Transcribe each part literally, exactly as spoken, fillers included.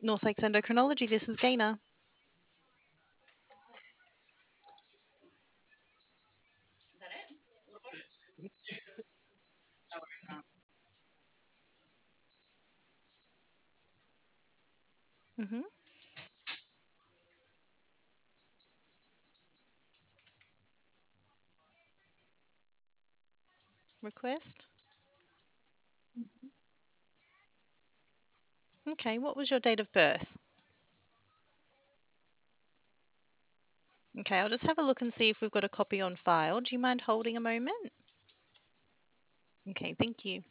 North Lakes Endocrinology. This is Gaina. Hmm. Request. Okay, what was your date of birth? Okay, I'll just have a look and see if we've got a copy on file. Do you mind holding a moment? Okay, thank you.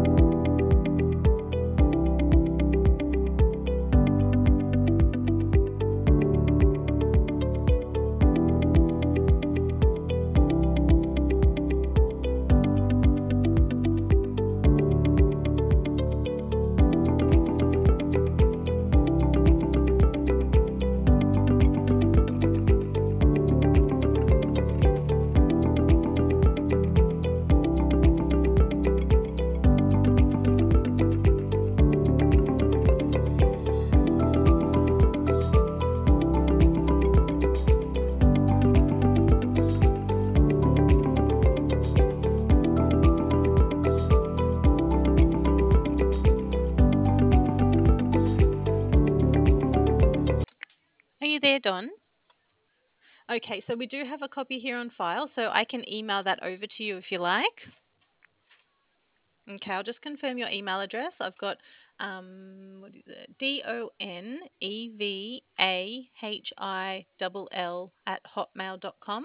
Are you there, Don? Okay, so we do have a copy here on file, so I can email that over to you if you like. Okay, I'll just confirm your email address. I've got um, what is it? D O N E V A H I L L at hotmail dot com.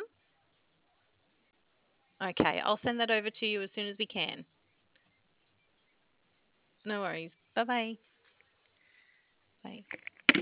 Okay, I'll send that over to you as soon as we can. No worries. Bye bye.